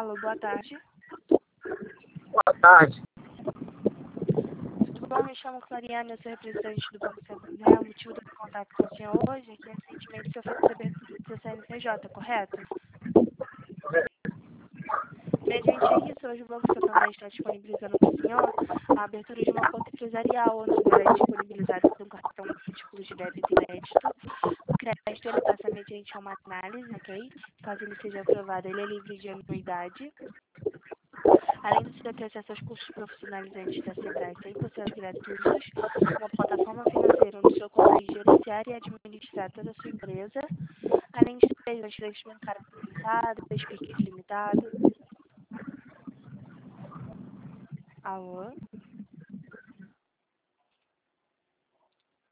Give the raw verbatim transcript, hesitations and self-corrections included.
Alô, boa tarde. Boa tarde. Tudo bom? Me chamo Clariane, eu sou representante do Banco Santander. O motivo do meu contato com o senhor hoje é que recentemente o senhor fez a abertura do seu C N P J, correto? Mediante isso, hoje o Banco Santander está disponibilizando para o senhor a abertura de uma conta empresarial, onde será disponibilizado um cartão múltiplo de débito e crédito. O crédito ele passa mediante uma análise, ok? Caso ele seja aprovado, ele é livre de anuidade. Além de você ter acesso aos cursos profissionalizantes da Sebrae cem por cento gratuitos, uma plataforma financeira onde o senhor consegue gerenciar e administrar toda a sua empresa, além de ter transferências bancárias ilimitadas, Pix ilimitado. Alô?